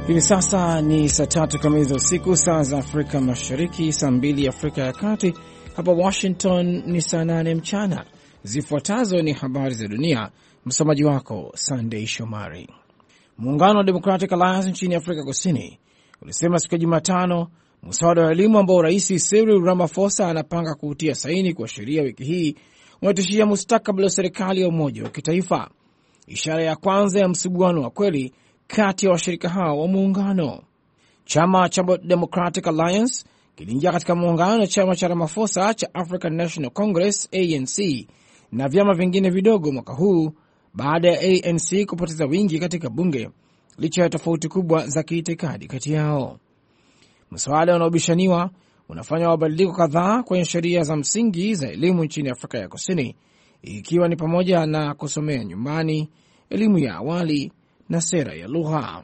Hivi sasa ni saa 3 kamili za usiku, saa za Afrika Mashariki, saa 2 Afrika ya Kati. Hapa Washington ni saa 8 mchana. Zifuatazo ni habari za dunia, msomaji wako Sunday Shomari. Muungano wa Democratic Alliance nchini Afrika Kusini ulisema siku ya Jumatano mswada wa elimu ambao Rais Cyril Ramaphosa anapanga kuutia saini kwa sheria wiki hii unatishia mustakabali wa serikali ya umoja wa kitaifa, ishara ya kwanza ya msuguano wa kweli kati ya washirika hao wa muungano. Chama cha Democratic Alliance kiliingia katika muungano na chama cha Ramaphosa cha African National Congress ANC na vyama vingine vidogo mwaka huu baada ya ANC kupoteza wingi katika bunge licha ya tofauti kubwa za kiitikadi kati yao. Mswada unaobishaniwa unafanya mabadiliko kadhaa kwenye sheria za msingi za elimu nchini Afrika ya Kusini, ikiwa ni pamoja na kusomea nyumbani, elimu ya awali na sera ya lugha.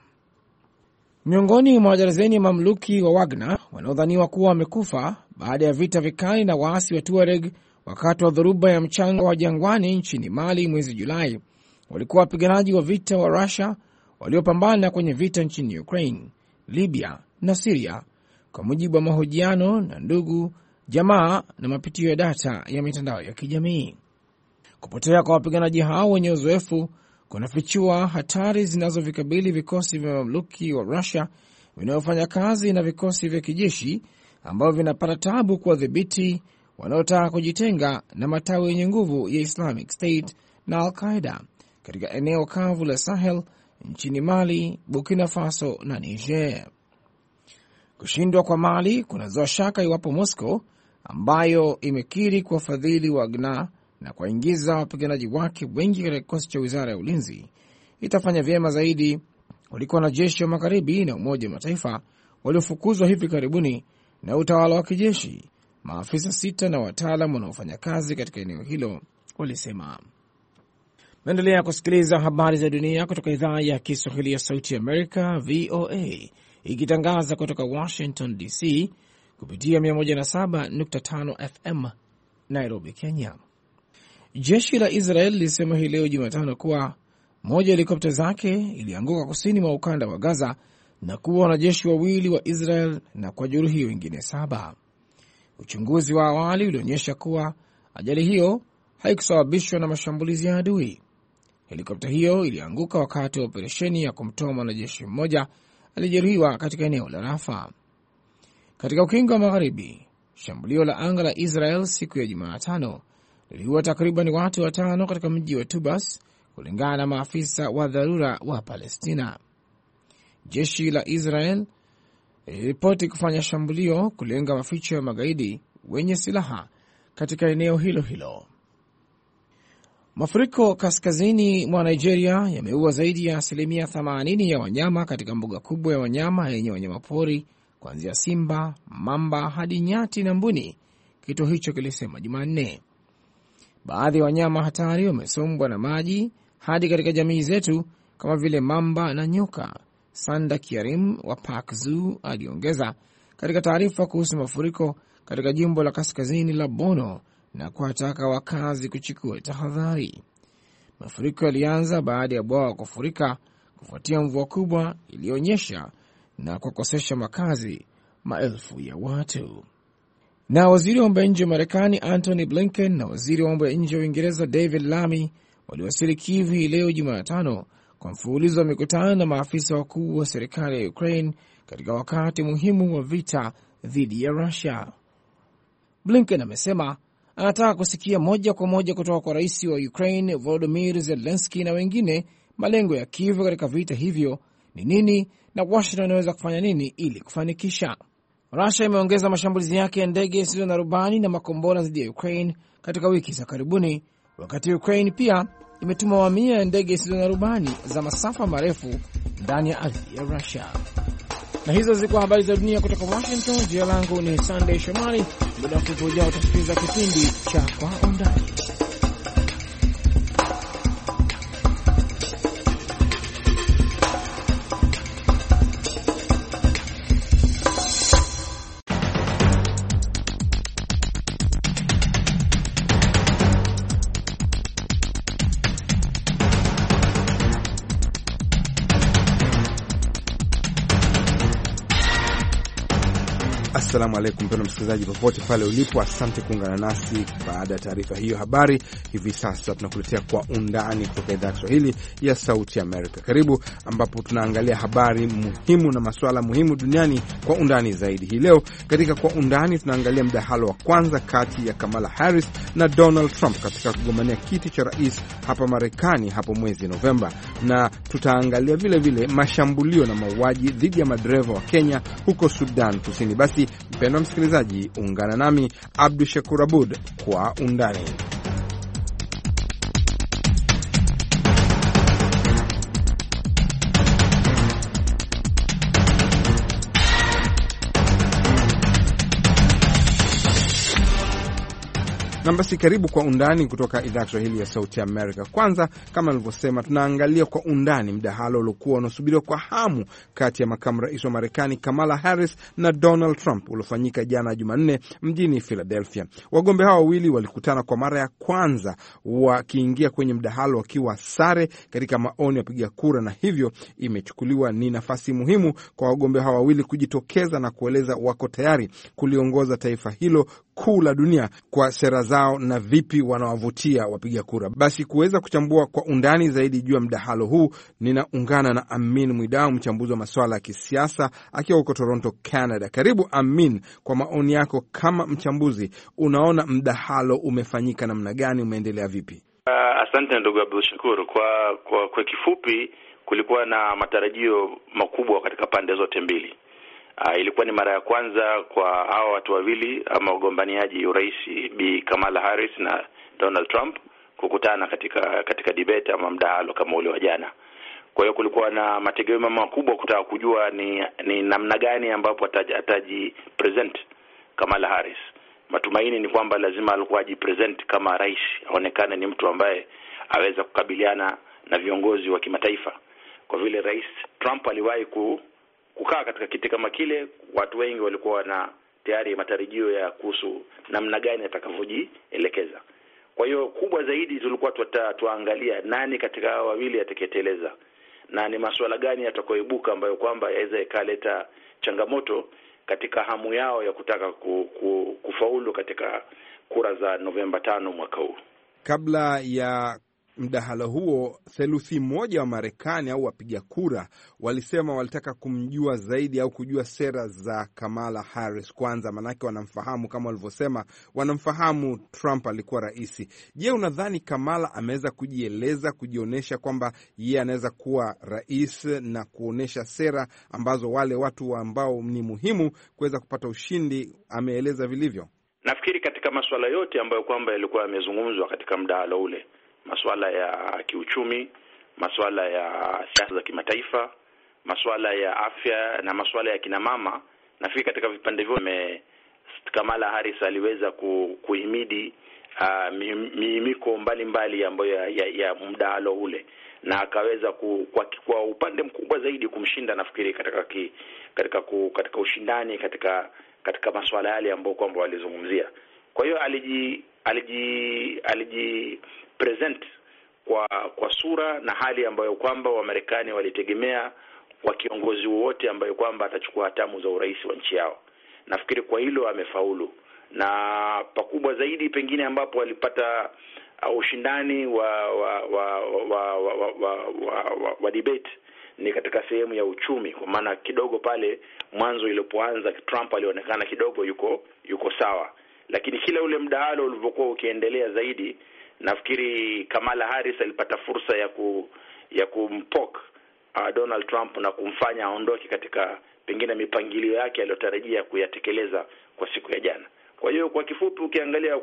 Miongoni mwa darzeni ya mamluki wa Wagner wanaodhaniwa kuwa wamekufa baada ya vita vikali na waasi wa Tuareg wakati wa dhoruba ya mchanga wa jangwani nchini Mali mwezi Julai, walikuwa wapiganaji wa vita wa Russia waliopambana kwenye vita nchini Ukraine, Libya na Syria, kwa mujibu wa mahojiano na ndugu, jamaa na mapitio ya data ya mitandao ya kijamii. Kupotea kwa wapiganaji hao wenye uzoefu kunafichua hatari zinazovikabili vikosi vya mamluki wa Russia vinavyofanya kazi na vikosi vya kijeshi ambavyo vinapata tabu kuwadhibiti wanaotaka kujitenga na matawi yenye nguvu ya Islamic State na Al-Qaeda katika eneo kavu la Sahel nchini Mali, Burkina Faso na Niger. Kushindwa kwa Mali kunazua shaka iwapo Moscow, ambayo imekiri kuwafadhili Wagner na kuwaingiza wapiganaji wake wengi katika kikosi cha wizara ya ulinzi, itafanya vyema zaidi kuliko wanajeshi wa magharibi na Umoja wa Mataifa waliofukuzwa hivi karibuni na utawala wa kijeshi, maafisa 6 na wataalam wanaofanya kazi katika eneo hilo walisema. Naendelea kusikiliza habari za dunia kutoka idhaa ya Kiswahili ya Sauti ya Amerika, VOA, ikitangaza kutoka Washington DC kupitia 107.5 FM Nairobi, Kenya. Jeshi la Israel lilisema hii leo Jumatano kuwa moja ya helikopta zake ilianguka kusini mwa ukanda wa Gaza na kuwa wanajeshi wawili wa Israel na kwa jeruhi wengine 7. Uchunguzi wa awali ulionyesha kuwa ajali hiyo haikusababishwa na mashambulizi ya adui. Helikopta hiyo ilianguka wakati wa operesheni ya kumtoa mwanajeshi mmoja alijeruhiwa katika eneo la Rafa. Katika ukingo wa magharibi, shambulio la anga la Israel siku ya Jumatano liliua takriban watu 5 katika mji wa Tubas, kulingana na maafisa wa dharura wa Palestina. Jeshi la Israel liliripoti kufanya shambulio kulenga maficho ya magaidi wenye silaha katika eneo hilo hilo. Mafuriko kaskazini mwa Nigeria yameua zaidi ya 80% ya wanyama katika mbuga kubwa ya wanyama yenye wanyamapori kuanzia simba, mamba hadi nyati na mbuni, kituo hicho kilisema Jumanne. Baadhi ya wanyama hatari wamesombwa na maji hadi katika jamii zetu kama vile mamba na nyoka, Sanda Kiarim wa Park Zoo aliongeza katika taarifa kuhusu mafuriko katika jimbo la kaskazini la Bono na kuwataka wakazi kuchukua tahadhari. Mafuriko yalianza baada ya bwawa kufurika kufuatia mvua kubwa iliyoonyesha na kukosesha makazi maelfu ya watu. Na waziri wa mambo ya nje wa Marekani Antony Blinken na waziri wa mambo ya nje wa Uingereza David Lammy waliwasili Kyiv leo Jumatano kwa mfululizo wa mikutano na maafisa wakuu wa serikali ya Ukraine katika wakati muhimu wa vita dhidi ya Russia. Blinken amesema anataka kusikia moja kwa moja kutoka kwa rais wa Ukraine Volodymyr Zelensky na wengine malengo ya Kyiv katika vita hivyo ni nini na Washington inaweza kufanya nini ili kufanikisha. Russia imeongeza mashambulizi yake ya ndege zisizo na rubani na makombora dhidi ya Ukraine katika wiki za karibuni, wakati Ukraine pia imetuma mamia ya ndege zisizo na rubani za masafa marefu ndani ya ardhi ya Russia. Na hizo zilikuwa habari za dunia kutoka Washington. Jina langu ni Sunday Shomari. Muda mfupi ujao utasikiliza kipindi cha Kwa Undani. Assalamu alaikum mpendwa msikilizaji popote pale ulipo, asante kuungana nasi baada ya taarifa hiyo habari. Hivi sasa tunakuletea kwa undani kutoka idhaa ya Kiswahili ya Sauti Amerika. Karibu, ambapo tunaangalia habari muhimu na masuala muhimu duniani kwa undani zaidi. Hii leo katika kwa undani tunaangalia mdahalo wa kwanza kati ya Kamala Harris na Donald Trump katika kugombania kiti cha rais hapa Marekani hapo mwezi Novemba, na tutaangalia vile vile mashambulio na mauaji dhidi ya madereva wa Kenya huko Sudan Kusini. Basi mpendwa msikilizaji, ungana nami Abdu Shakur Abud kwa undani. Na basi karibu kwa undani kutoka idhaa ya Kiswahili ya Sauti Amerika. Kwanza, kama nilivyosema, tunaangalia kwa undani mdahalo uliokuwa unasubiriwa kwa hamu kati ya makamu rais wa Marekani Kamala Harris na Donald Trump uliofanyika jana Jumanne mjini Philadelphia. Wagombea hao wawili walikutana kwa mara ya kwanza wakiingia kwenye mdahalo wakiwa sare katika maoni ya wapiga kura, na hivyo imechukuliwa ni nafasi muhimu kwa wagombea hao wawili kujitokeza na kueleza wako tayari kuliongoza taifa hilo kuu la dunia kwa sera zao na vipi wanawavutia wapiga kura. Basi kuweza kuchambua kwa undani zaidi juu ya mdahalo huu, ninaungana na Amin Mwidau, mchambuzi wa masuala ya kisiasa akiwa huko Toronto, Canada. Karibu Amin, kwa maoni yako kama mchambuzi, unaona mdahalo umefanyika namna gani, umeendelea vipi? Asante ndugu Abdul Shakur. Kwa kifupi, kulikuwa na matarajio makubwa katika pande zote mbili. Ilikuwa ni mara ya kwanza kwa hao watu wawili ama wagombaniaji urais Bi Kamala Harris na Donald Trump kukutana katika debate ama mdahalo kama ule wa jana. Kwa hiyo kulikuwa na mategemeo makubwa kutaka kujua ni namna gani ambapo ataji present Kamala Harris. Matumaini ni kwamba lazima alikuwa ajipresent kama rais, aonekane ni mtu ambaye aweza kukabiliana na viongozi wa kimataifa. Kwa vile Rais Trump aliwahi kukaa katika kiti kama kile, watu wengi walikuwa na tayari matarajio ya kuhusu namna gani atakavyojielekeza. Kwa hiyo kubwa zaidi tulikuwa tuangalia nani katika hao wawili atakayeteleza, na ni masuala gani yatakayoibuka ambayo kwamba yaweza ikaleta changamoto katika hamu yao ya kutaka kufaulu katika kura za Novemba 5 mwaka huu. Kabla ya mdahalo huo, theluthi moja wa Marekani au wapiga kura walisema walitaka kumjua zaidi au kujua sera za Kamala Harris kwanza, manake wanamfahamu, kama walivyosema, wanamfahamu Trump alikuwa rais. Je, unadhani Kamala ameweza kujieleza, kujionyesha kwamba yeye anaweza kuwa rais na kuonesha sera ambazo wale watu ambao ni muhimu kuweza kupata ushindi ameeleza vilivyo? Nafikiri katika masuala yote ambayo kwamba yalikuwa yamezungumzwa katika mdahalo ule, masuala ya kiuchumi, masuala ya siasa za kimataifa, masuala ya afya na masuala ya kina mama, nafikiri katika vipande vyote Kamala Harris aliweza kuhimidi miimiko mbalimbali ambayo ya mdahalo ule, na akaweza kwa upande mkubwa zaidi kumshinda, nafikiri katika ushindani katika masuala yale ambayo kwamba walizungumzia. Kwa hiyo aliji present kwa sura na hali ambayo kwamba Wamarekani walitegemea kwa kiongozi wowote ambayo kwamba atachukua hatamu za urais wa nchi yao. Nafikiri kwa hilo amefaulu, na pakubwa zaidi pengine ambapo walipata ushindani wa debate ni katika sehemu ya uchumi, kwa maana kidogo pale mwanzo ilipoanza Trump alionekana kidogo yuko sawa, lakini kila ule mdahalo ulivyokuwa ukiendelea zaidi, nafikiri Kamala Harris alipata fursa ya kumpoke Donald Trump na kumfanya aondoke katika pengine mipangilio yake aliyotarajia kuyatekeleza kwa siku ya jana. Kwa hiyo kwa kifupi, ukiangalia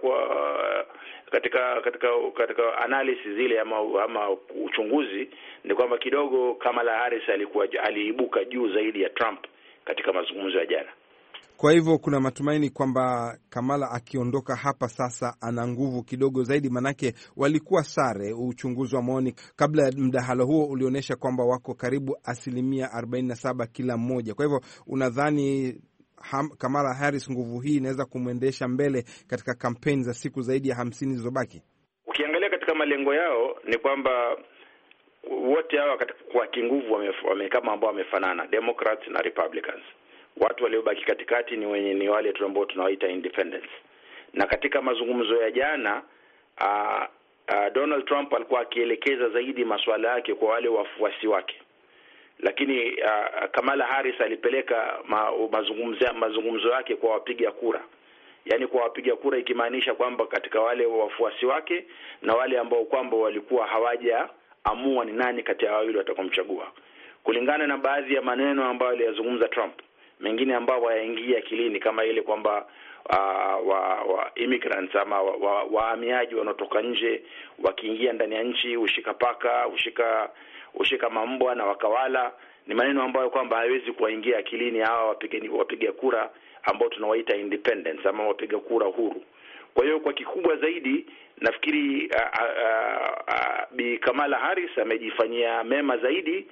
katika analysis zile ama uchunguzi, ni kwamba kidogo Kamala Harris aliibuka juu zaidi ya Trump katika mazungumzo ya jana. Kwa hivyo kuna matumaini kwamba Kamala akiondoka hapa sasa ana nguvu kidogo zaidi, manake walikuwa sare. Uchunguzi wa maoni kabla ya mdahalo huo ulionyesha kwamba wako karibu 47% kila mmoja. Kwa hivyo unadhani Kamala Harris nguvu hii inaweza kumwendesha mbele katika kampeni za siku zaidi ya 50 zilizobaki? Ukiangalia katika malengo yao ni kwamba wote hawa kwa kinguvu kama ambao wamefanana, Democrats na Republicans. Watu waliobaki katikati ni wale tu ambao tunawaita independents. Na katika mazungumzo ya jana Donald Trump alikuwa akielekeza zaidi masuala yake kwa wale wafuasi wake, lakini Kamala Harris alipeleka mazungumzo yake kwa wapiga kura, yaani kwa wapiga kura, ikimaanisha kwamba katika wale wafuasi wake na wale ambao kwamba walikuwa hawajaamua ni nani kati ya wawili watakomchagua, kulingana na baadhi ya maneno ambayo aliyazungumza Trump, mengine ambao wayaingia akilini kama ile kwamba immigrants ama wahamiaji wanaotoka nje wakiingia ndani ya nchi ushika paka, ushika mambwa na wakawala, ni maneno ambayo kwamba haiwezi kuwaingia akilini hawa wapiga kura ambao tunawaita independents ama wapiga kura huru. Kwa hiyo kwa kikubwa zaidi nafikiri Bi Kamala Harris amejifanyia mema zaidi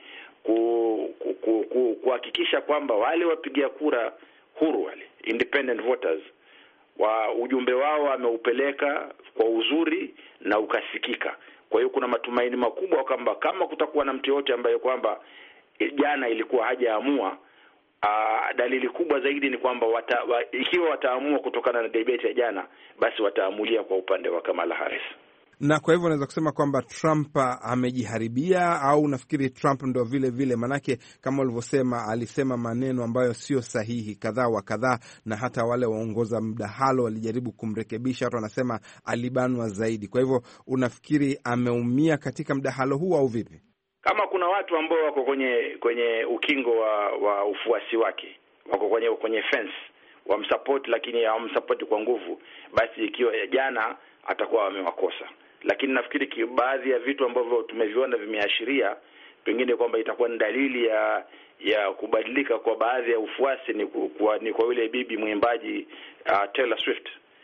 kuhakikisha kwamba wale wapiga kura huru, wale independent voters, ujumbe wao ameupeleka kwa uzuri na ukasikika. Kwa hiyo kuna matumaini makubwa kwamba kama kutakuwa na mtu yote ambaye kwamba jana ilikuwa hajaamua, dalili kubwa zaidi ni kwamba ikiwa wataamua kutokana na debate ya jana, basi wataamulia kwa upande wa Kamala Harris. Na kwa hivyo unaweza kusema kwamba Trump amejiharibia, au nafikiri Trump ndo vile vile, manake kama ulivyosema alisema maneno ambayo sio sahihi kadhaa wa kadhaa, na hata wale waongoza mdahalo walijaribu kumrekebisha, watu wanasema alibanwa zaidi. Kwa hivyo unafikiri ameumia katika mdahalo huu au vipi? Kama kuna watu ambao wako kwenye ukingo wa ufuasi wake, wako kwenye fence wamsupport, lakini hawamsupport kwa nguvu, basi ikiwa jana atakuwa wamewakosa. Lakini nafikiri baadhi ya vitu ambavyo tumeviona vimeashiria pengine kwamba itakuwa ni dalili ya kubadilika kwa baadhi ya ufuasi, ni kwa yule bibi mwimbaji Taylor Swift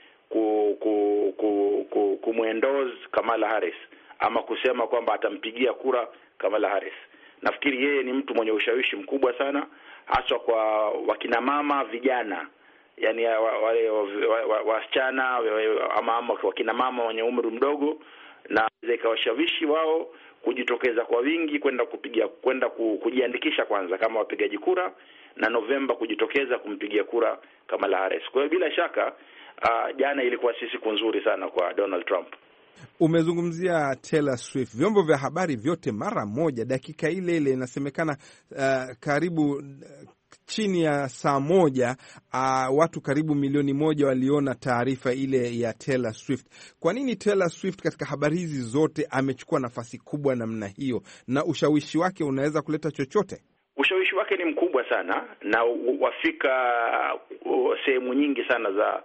kumwendorse Kamala Harris, ama kusema kwamba atampigia kura Kamala Harris. Nafikiri yeye ni mtu mwenye ushawishi mkubwa sana, hasa kwa wakina mama vijana, yani wale wasichana ama wakina mama wenye umri mdogo, na ikawashawishi wao kujitokeza kwa wingi kwenda kujiandikisha kwanza kama wapigaji kura, na Novemba kujitokeza kumpigia kura Kamala Harris. Kwa hiyo bila shaka jana ilikuwa siku nzuri sana kwa Donald Trump. Umezungumzia Taylor Swift. Vyombo vya habari vyote mara moja dakika ile inasemekana karibu chini ya saa moja watu karibu milioni moja waliona taarifa ile ya Taylor Swift. Kwa nini Taylor Swift katika habari hizi zote amechukua nafasi kubwa namna hiyo, na ushawishi wake unaweza kuleta chochote? Ushawishi wake ni mkubwa sana na wafika sehemu nyingi sana za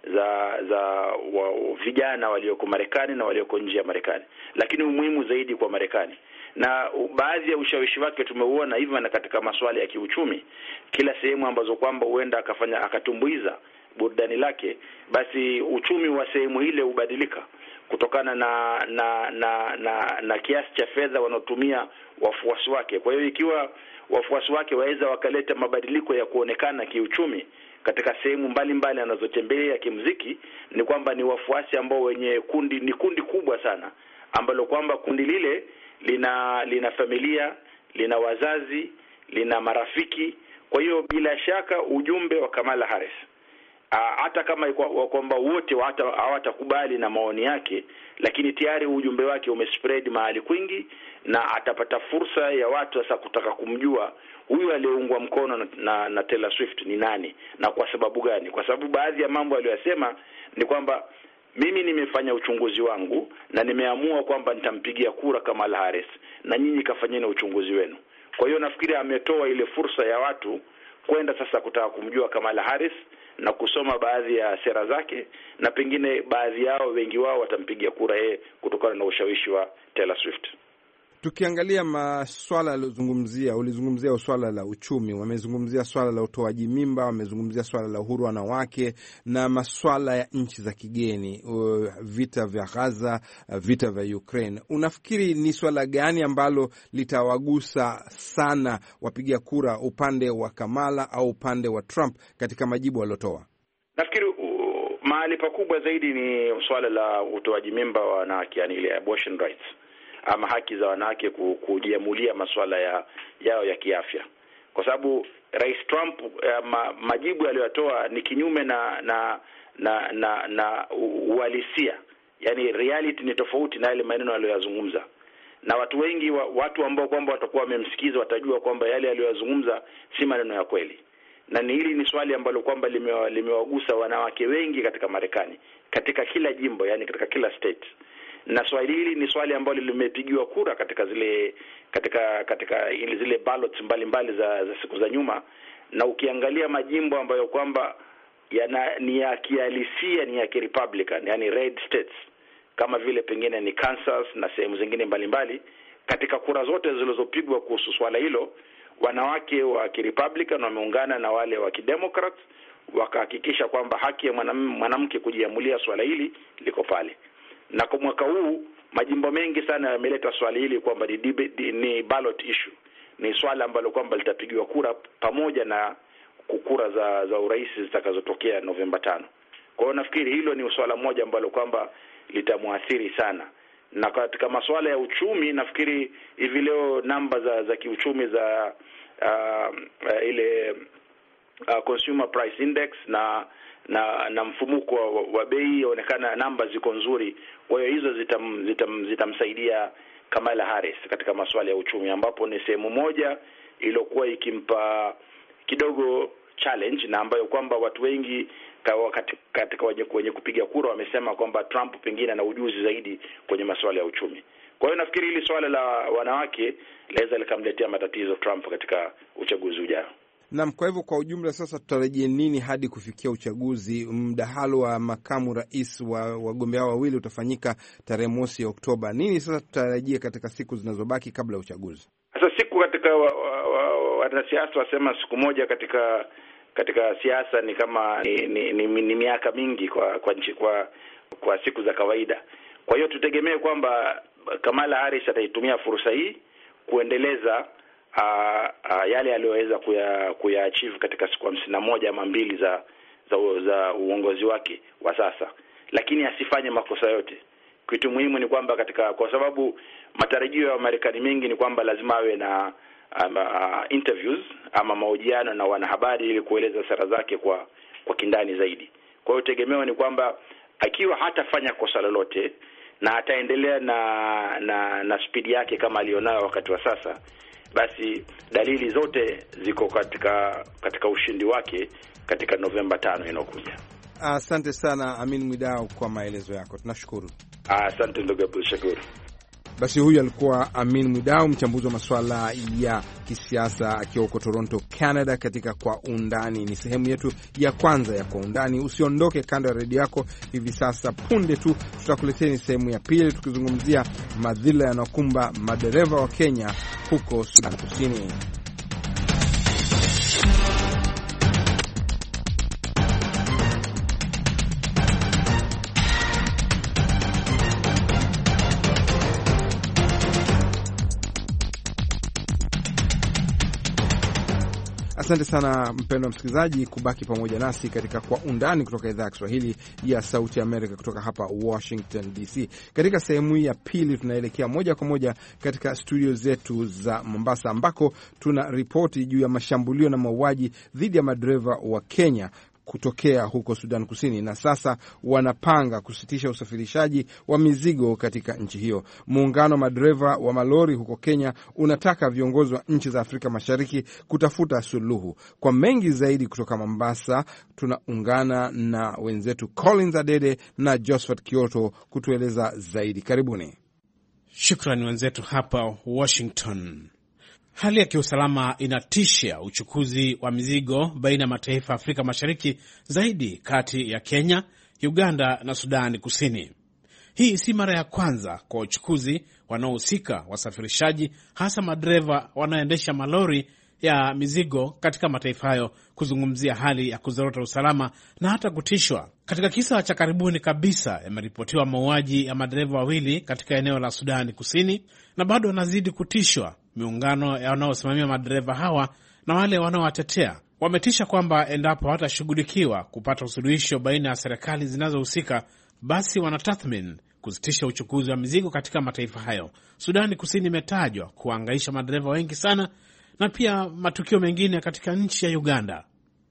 vijana walioko Marekani na walioko nje ya Marekani, lakini umuhimu zaidi kwa Marekani. Na baadhi ya ushawishi wake tumeuona hivyo na katika masuala ya kiuchumi. Kila sehemu ambazo kwamba huenda akatumbuiza burudani lake, basi uchumi wa sehemu ile ubadilika kutokana na kiasi cha fedha wanaotumia wafuasi wake. Kwa hiyo ikiwa wafuasi wake waweza wakaleta mabadiliko ya kuonekana kiuchumi katika sehemu mbalimbali anazotembelea kimuziki, ni kwamba ni wafuasi ambao wenye kundi kubwa sana, ambalo kwamba kundi lile lina familia, lina wazazi, lina marafiki. Kwa hiyo bila shaka ujumbe wa Kamala Harris, hata kama kwamba wote hawatakubali na maoni yake, lakini tayari ujumbe wake umespread mahali kwingi, na atapata fursa ya watu sasa kutaka kumjua huyu aliyeungwa mkono na Taylor Swift ni nani na kwa sababu gani. Kwa sababu baadhi ya mambo aliyosema ni kwamba mimi nimefanya uchunguzi wangu na nimeamua kwamba nitampigia kura Kamala Harris, na nyinyi kafanyeni uchunguzi wenu. Kwa hiyo nafikiri ametoa ile fursa ya watu kwenda sasa kutaka kumjua Kamala Harris na kusoma baadhi ya sera zake, na pengine baadhi yao, wengi wao watampigia kura yeye kutokana na ushawishi wa Taylor Swift. Tukiangalia maswala aliyozungumzia, ulizungumzia swala la uchumi, wamezungumzia swala la utoaji mimba, wamezungumzia swala la uhuru wanawake na maswala ya nchi za kigeni, vita vya Gaza, vita vya Ukraine. Unafikiri ni swala gani ambalo litawagusa sana wapiga kura upande wa Kamala au upande wa Trump katika majibu waliotoa? Nafikiri mahali pakubwa zaidi ni swala la utoaji mimba wa wanawake, yani ile abortion rights, ama haki za wanawake kujiamulia masuala yao ya kiafya. Kwa sababu Rais Trump majibu aliyotoa ni kinyume na uhalisia. Yani reality ni tofauti na yale maneno aliyozungumza. Na watu wengi watu ambao kwamba watakuwa wamemsikiza watajua kwamba yale aliyozungumza si maneno ya kweli. Na hili ni swali ambalo kwamba limewagusa wanawake wengi katika Marekani, katika kila jimbo, yani katika kila state. Na swali hili ni swali ambalo limepigiwa kura katika zile ballots mbalimbali za siku za nyuma. Na ukiangalia majimbo ambayo kwamba ni ya kihalisia, ni ya Republican, yani red states, kama vile pengine ni Kansas na sehemu zingine mbalimbali, katika kura zote zilizopigwa kuhusu swala hilo, wanawake wa Republican wameungana na wale wa Democrats wakahakikisha kwamba haki ya mwanamke kujiamulia swala hili liko pale. Na kwa mwaka huu majimbo mengi sana yameleta swali hili kwamba ni ballot issue, ni swala ambalo kwamba litapigiwa kura pamoja na kura za urais zitakazotokea Novemba 5. Kwa hiyo nafikiri hilo ni swala moja ambalo kwamba litamwathiri sana. Na katika masuala ya uchumi, nafikiri hivi leo namba za kiuchumi za ile consumer price index na mfumuko wa bei yaonekana namba ziko nzuri. Kwa hiyo hizo zitamsaidia Kamala Harris katika masuala ya uchumi, ambapo ni sehemu moja iliyokuwa ikimpa kidogo challenge, na ambayo kwamba watu wengi katika wenye kupiga kura wamesema kwamba Trump pengine ana ujuzi zaidi kwenye masuala ya uchumi. Kwa hiyo nafikiri hili swala la wanawake laweza likamletea matatizo Trump katika uchaguzi ujao. Naam, kwa hivyo kwa ujumla sasa tutarajie nini hadi kufikia uchaguzi? Mdahalo wa makamu rais wa wagombea wawili utafanyika tarehe 1 Oktoba. Nini sasa tutarajie katika siku zinazobaki kabla ya uchaguzi? Sasa siku katika wanasiasa wasema siku moja katika siasa ni kama ni miaka mingi kwa siku za kawaida. Kwa hiyo tutegemee kwamba Kamala Harris ataitumia fursa hii kuendeleza yale aliyoweza kuyaachieve katika siku 51 ama 2 za uongozi wake wa sasa, lakini asifanye makosa yote. Kitu muhimu ni kwamba kwa sababu matarajio ya Marekani mengi ni kwamba lazima awe na interviews ama mahojiano na wanahabari ili kueleza sera zake kwa kindani zaidi. Kwa hiyo tegemeo ni kwamba akiwa hatafanya kosa lolote na ataendelea na speed yake kama alionayo wakati wa sasa, basi dalili zote ziko katika ushindi wake katika Novemba 5 inayokuja. Asante sana Amin Mwidau kwa maelezo yako. Tunashukuru. Asante ndugu Abdul Shakur. Basi huyu alikuwa Amin Mwidau, mchambuzi wa masuala ya kisiasa akiwa huko Toronto, Canada, katika Kwa Undani. Ni sehemu yetu ya kwanza ya Kwa Undani. Usiondoke kando ya redio yako hivi sasa. Punde tu tutakuleteni sehemu ya pili tukizungumzia madhila yanayokumba madereva wa Kenya huko Sudan Kusini. Asante sana mpendwa msikilizaji kubaki pamoja nasi katika Kwa Undani kutoka idhaa ya Kiswahili ya Sauti ya Amerika kutoka hapa Washington DC. Katika sehemu hii ya pili tunaelekea moja kwa moja katika studio zetu za Mombasa ambako tuna ripoti juu ya mashambulio na mauaji dhidi ya madereva wa Kenya kutokea huko Sudan Kusini, na sasa wanapanga kusitisha usafirishaji wa mizigo katika nchi hiyo. Muungano wa madereva wa malori huko Kenya unataka viongozi wa nchi za Afrika Mashariki kutafuta suluhu. Kwa mengi zaidi kutoka Mombasa tunaungana na wenzetu Collins Adede na Josephat Kioto kutueleza zaidi. Karibuni. Shukrani wenzetu hapa Washington. Hali ya kiusalama inatisha uchukuzi wa mizigo baina ya mataifa ya Afrika Mashariki, zaidi kati ya Kenya, Uganda na Sudani Kusini. Hii si mara ya kwanza kwa uchukuzi wanaohusika wasafirishaji, hasa madereva wanaoendesha malori ya mizigo katika mataifa hayo, kuzungumzia hali ya kuzorota usalama na hata kutishwa. Katika kisa cha karibuni kabisa yameripotiwa mauaji ya madereva wawili katika eneo la Sudani Kusini, na bado wanazidi kutishwa. Miungano ya wanaosimamia madereva hawa na wale wanaowatetea wametisha kwamba endapo hawatashughulikiwa kupata usuluhisho baina ya serikali zinazohusika, basi wanatathmini kusitisha uchukuzi wa mizigo katika mataifa hayo. Sudani Kusini imetajwa kuhangaisha madereva wengi sana, na pia matukio mengine katika nchi ya Uganda.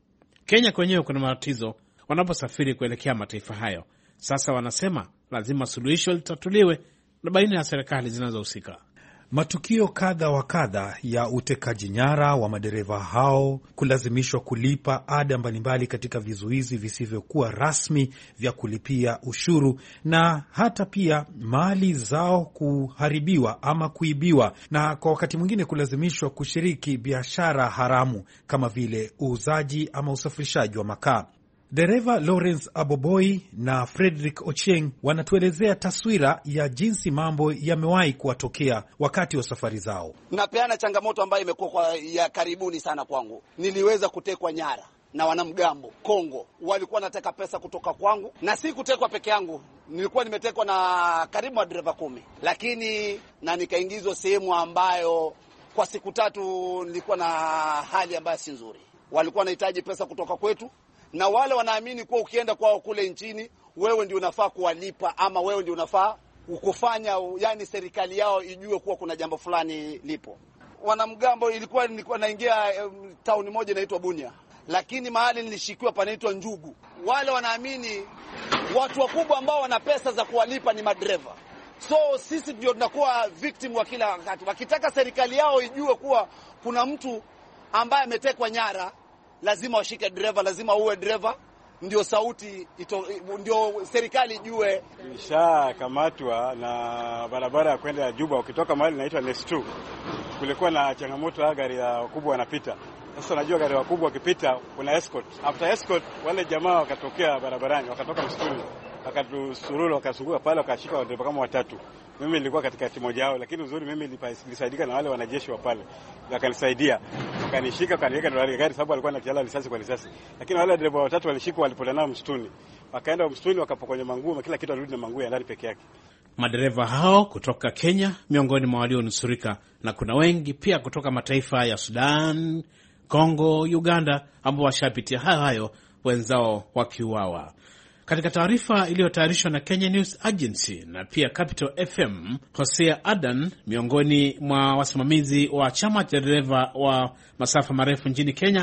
Kenya kwenyewe kuna matatizo wanaposafiri kuelekea mataifa hayo. Sasa wanasema lazima suluhisho litatuliwe na baina ya serikali zinazohusika. Matukio kadha wa kadha ya utekaji nyara wa madereva hao, kulazimishwa kulipa ada mbalimbali katika vizuizi visivyokuwa rasmi vya kulipia ushuru, na hata pia mali zao kuharibiwa ama kuibiwa, na kwa wakati mwingine kulazimishwa kushiriki biashara haramu kama vile uuzaji ama usafirishaji wa makaa. Dereva Lawrence Aboboi na Frederick Ochieng wanatuelezea taswira ya jinsi mambo yamewahi kuwatokea wakati wa safari zao. Napeana changamoto ambayo imekuwa ya karibuni sana kwangu. Niliweza kutekwa nyara na wanamgambo Kongo. Walikuwa wanataka pesa kutoka kwangu, na si kutekwa peke yangu. Nilikuwa nimetekwa na karibu madereva 10. Lakini na nikaingizwa sehemu ambayo kwa siku 3 nilikuwa na hali ambayo si nzuri. Walikuwa wanahitaji pesa kutoka kwetu. Na wale wanaamini kuwa ukienda kwao kule nchini, wewe ndio unafaa kuwalipa, ama wewe ndio unafaa kufanya, yani serikali yao ijue kuwa kuna jambo fulani lipo. Wanamgambo nilikuwa naingia town moja inaitwa Bunia, lakini mahali nilishikiwa panaitwa Njugu. Wale wanaamini watu wakubwa ambao wana pesa za kuwalipa ni madereva. So sisi ndio tunakuwa victim wa kila wakati. Wakitaka serikali yao ijue kuwa kuna mtu ambaye ametekwa nyara, lazima washike dereva, lazima uwe dereva, ndio sauti ndio serikali ijue. Nishakamatwa na barabara ya kwenda Juba, ukitoka mahali inaitwa Nestu. Kulikuwa na changamoto ya gari ya wakubwa wanapita. Sasa unajua gari wakubwa wakipita kuna escort. After escort wale jamaa wakatokea barabarani, wakatoka msituni, wakatusururu, wakazunguka pale, wakashika wadereva kama 3. Mimi nilikuwa katikati moja wao, lakini uzuri mimi nilisaidika na wale wanajeshi wa pale. Wakanisaidia, wakanishika, wakaniweka ndani ya gari sababu alikuwa anakiala risasi kwa risasi. Lakini wale dereva 3 walishikwa, walipotana msituni. Wakaenda msituni, wakapokonya manguo na kila kitu, alirudi na manguo ya ndani peke yake. Madereva hao kutoka Kenya miongoni mwa walionusurika, na kuna wengi pia kutoka mataifa ya Sudan, Kongo, Uganda ambao washapitia hayo wenzao wakiuawa. Katika taarifa iliyotayarishwa na Kenya News Agency na pia Capital FM, Hosea Adan, miongoni mwa wasimamizi wa chama cha dereva wa masafa marefu nchini Kenya,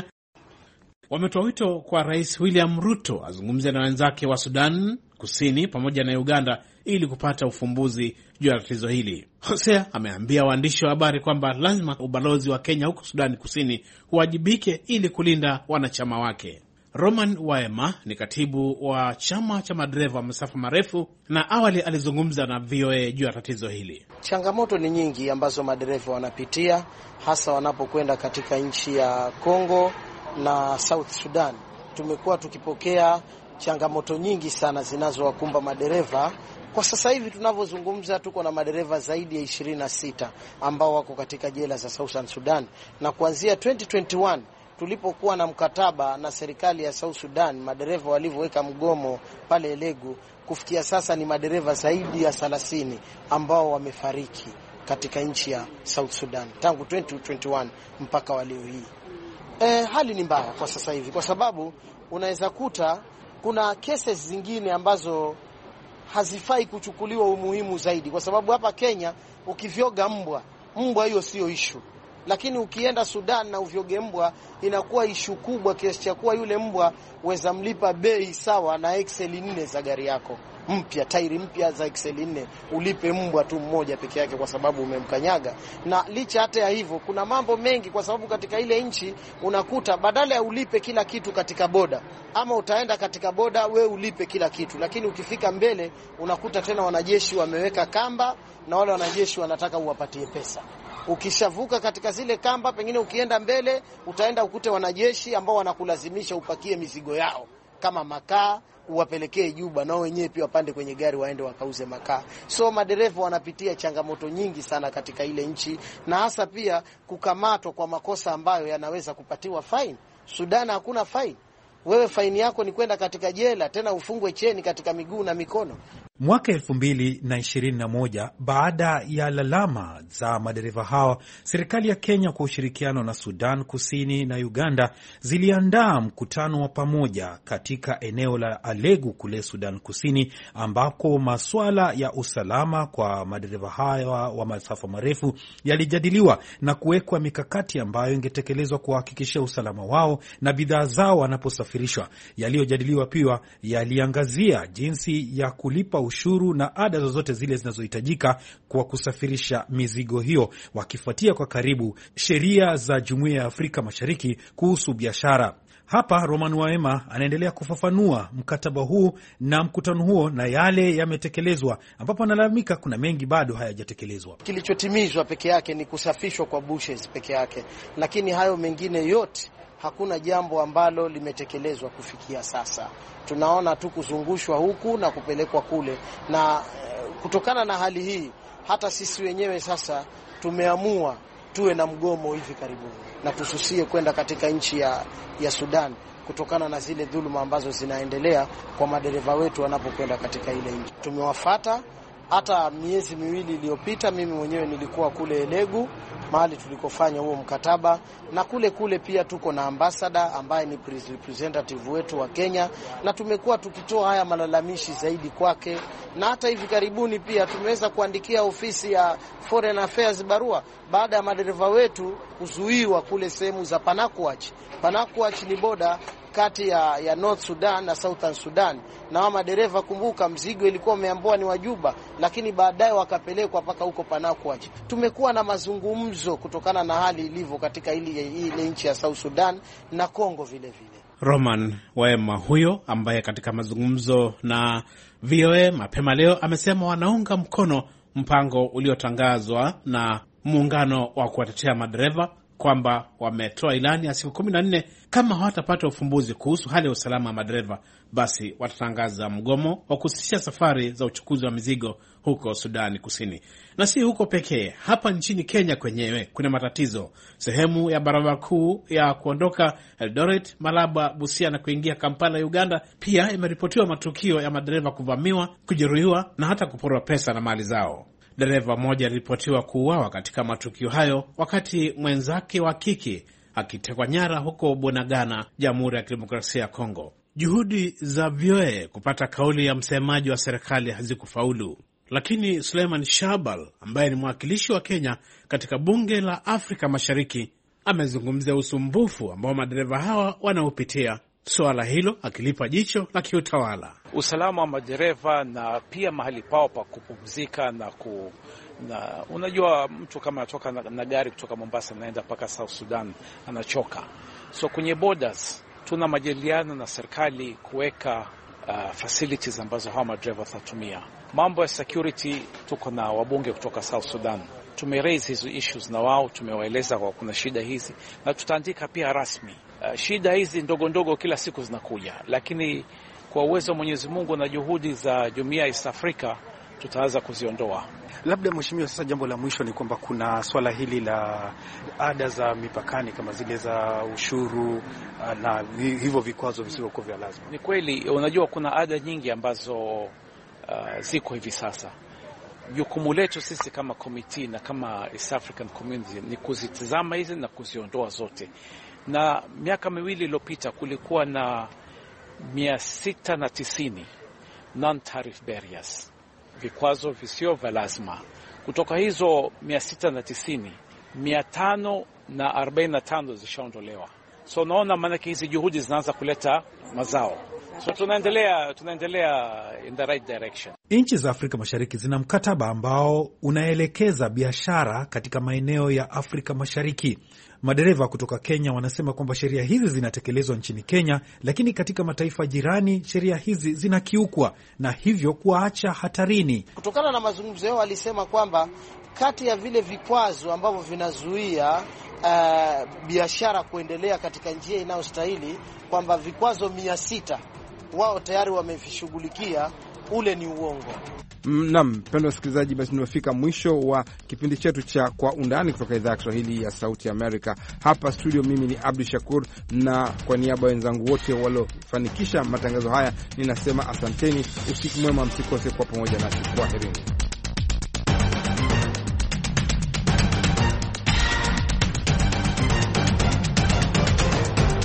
wametoa wito kwa Rais William Ruto azungumze na wenzake wa Sudan Kusini pamoja na Uganda ili kupata ufumbuzi juu ya tatizo hili. Hosea ameambia waandishi wa habari kwamba lazima ubalozi wa Kenya huko Sudan Kusini uwajibike ili kulinda wanachama wake. Roman Waema ni katibu wa chama cha madereva wa masafa marefu, na awali alizungumza na VOA juu ya tatizo hili. Changamoto ni nyingi ambazo madereva wanapitia, hasa wanapokwenda katika nchi ya Kongo na South Sudan. Tumekuwa tukipokea changamoto nyingi sana zinazowakumba madereva. Kwa sasa hivi tunavyozungumza, tuko na madereva zaidi ya 26 ambao wako katika jela za South Sudan, na kuanzia 2021 tulipokuwa na mkataba na serikali ya South Sudan, madereva walivyoweka mgomo pale Elegu, kufikia sasa ni madereva zaidi ya 30 ambao wamefariki katika nchi ya South Sudan tangu 2021 mpaka wa leo hii. Hali ni mbaya kwa sasa hivi, kwa sababu unaweza kuta kuna cases zingine ambazo hazifai kuchukuliwa umuhimu zaidi, kwa sababu hapa Kenya ukivyoga mbwa hiyo sio issue. Lakini ukienda Sudan na uvyoge mbwa inakuwa ishu kubwa, kiasi cha kuwa yule mbwa weza mlipa bei sawa na Excel 4 za gari yako mpya, tairi mpya za Excel 4, ulipe mbwa tu mmoja peke yake kwa sababu umemkanyaga. Na licha hata ya hivyo kuna mambo mengi, kwa sababu katika ile nchi unakuta badala ya ulipe kila kitu katika boda, ama utaenda katika boda we ulipe kila kitu, lakini ukifika mbele unakuta tena wanajeshi wameweka kamba na wale wanajeshi wanataka uwapatie pesa. Ukishavuka katika zile kamba, pengine ukienda mbele utaenda ukute wanajeshi ambao wanakulazimisha upakie mizigo yao kama makaa uwapelekee Juba, na wenyewe pia wapande kwenye gari waende wakauze makaa. So madereva wanapitia changamoto nyingi sana katika ile nchi, na hasa pia kukamatwa kwa makosa ambayo yanaweza kupatiwa fine. Sudan hakuna fine. Wewe faini yako ni kwenda katika jela, tena ufungwe cheni katika miguu na mikono. Mwaka 2021, baada ya lalama za madereva hawa, serikali ya Kenya kwa ushirikiano na Sudan Kusini na Uganda ziliandaa mkutano wa pamoja katika eneo la Alegu kule Sudan Kusini, ambako masuala ya usalama kwa madereva hawa wa masafa marefu yalijadiliwa na kuwekwa mikakati ambayo ingetekelezwa kuhakikisha usalama wao na bidhaa zao wanaposafirishwa. Yaliyojadiliwa pia yaliangazia jinsi ya kulipa ushuru na ada zozote zile zinazohitajika kwa kusafirisha mizigo hiyo, wakifuatia kwa karibu sheria za Jumuiya ya Afrika Mashariki kuhusu biashara. Hapa Roman Waema anaendelea kufafanua mkataba huu na mkutano huo na yale yametekelezwa, ambapo analalamika kuna mengi bado hayajatekelezwa. Kilichotimizwa peke yake ni kusafishwa kwa bushes peke yake, lakini hayo mengine yote hakuna jambo ambalo limetekelezwa kufikia sasa. Tunaona tu kuzungushwa huku na kupelekwa kule, na kutokana na hali hii hata sisi wenyewe sasa tumeamua tuwe na mgomo hivi karibuni na tususie kwenda katika nchi ya Sudan kutokana na zile dhuluma ambazo zinaendelea kwa madereva wetu wanapokwenda katika ile nchi. Tumewafuata hata miezi miwili iliyopita, mimi mwenyewe nilikuwa kule Elegu mahali tulikofanya huo mkataba, na kule pia tuko na ambassador ambaye ni representative wetu wa Kenya, na tumekuwa tukitoa haya malalamishi zaidi kwake, na hata hivi karibuni pia tumeweza kuandikia ofisi ya Foreign Affairs barua baada ya madereva wetu kuzuiwa kule sehemu za Panakuach. Panakuach ni boda kati ya North Sudan na Southern Sudan, na wa madereva, kumbuka, mzigo ilikuwa umeambiwa ni wajuba, lakini baadaye wakapelekwa paka huko Panakuach. Tumekuwa na mazungumzo kutokana na hali ilivyo katika ile nchi ya South Sudan na Kongo vile vile. Roman Waema huyo ambaye katika mazungumzo na VOA mapema leo amesema wanaunga mkono mpango uliotangazwa na muungano wa kuwatetea madereva, kwamba wametoa ilani ya siku 14 kama hawatapata ufumbuzi kuhusu hali ya usalama wa madereva, basi watatangaza mgomo wa kusitisha safari za uchukuzi wa mizigo huko Sudani Kusini. Na si huko pekee, hapa nchini Kenya kwenyewe kuna matatizo. Sehemu ya barabara kuu ya kuondoka Eldoret, Malaba, Busia na kuingia Kampala, Uganda, pia imeripotiwa matukio ya madereva kuvamiwa, kujeruhiwa na hata kuporwa pesa na mali zao. Dereva mmoja aliripotiwa kuuawa katika matukio hayo, wakati mwenzake wa kike akitekwa nyara huko Bunagana, Jamhuri ya Kidemokrasia ya Kongo. Juhudi za VOA kupata kauli ya msemaji wa serikali hazikufaulu, lakini Suleiman Shabal ambaye ni mwakilishi wa Kenya katika bunge la Afrika Mashariki amezungumzia usumbufu ambao madereva hawa wanaopitia, swala hilo akilipa jicho la kiutawala. Usalama wa madereva na pia mahali pao pa kupumzika na unajua mtu kama anatoka na gari kutoka Mombasa naenda mpaka South Sudan anachoka. So kwenye borders tuna majadiliano na serikali kuweka facilities ambazo hawa madereva watatumia. Mambo ya security, tuko na wabunge kutoka South Sudan. Tumeraise hizo issues na wao, tumewaeleza kwa kuna shida hizi na tutaandika pia rasmi. Shida hizi ndogo ndogo kila siku zinakuja, lakini kwa uwezo wa Mwenyezi Mungu na juhudi za Jumuiya ya East Africa tutaanza kuziondoa. Labda mheshimiwa, sasa jambo la mwisho ni kwamba kuna swala hili la ada za mipakani kama zile za ushuru na hivyo vikwazo visivyokuwa vya lazima. Ni kweli, unajua kuna ada nyingi ambazo ziko hivi sasa. Jukumu letu sisi kama committee na kama East African Community ni kuzitazama hizi na kuziondoa zote. Na miaka miwili iliyopita kulikuwa na 690 non-tariff barriers, vikwazo visio vya lazima. Kutoka hizo 690, 545 zishaondolewa. So naona maana hizi juhudi zinaanza kuleta mazao. So tunaendelea in the right direction. Nchi za Afrika Mashariki zina mkataba ambao unaelekeza biashara katika maeneo ya Afrika Mashariki. Madereva kutoka Kenya wanasema kwamba sheria hizi zinatekelezwa nchini Kenya, lakini katika mataifa jirani sheria hizi zinakiukwa na hivyo kuwaacha hatarini. Kutokana na mazungumzo yao walisema kwamba kati ya vile vikwazo ambavyo vinazuia biashara kuendelea katika njia inayostahili, kwamba vikwazo 600 wao tayari wamevishughulikia, ule ni uongo. Naam, mpendwa msikilizaji, basi tumefika mwisho wa kipindi chetu cha Kwa Undani kutoka idhaa ya Kiswahili ya Sauti Amerika. Hapa studio, mimi ni Abdu Shakur, na kwa niaba ya wenzangu wote waliofanikisha matangazo haya ninasema asanteni, usiku mwema, msikose kwa pamoja nasi. Kwaherini.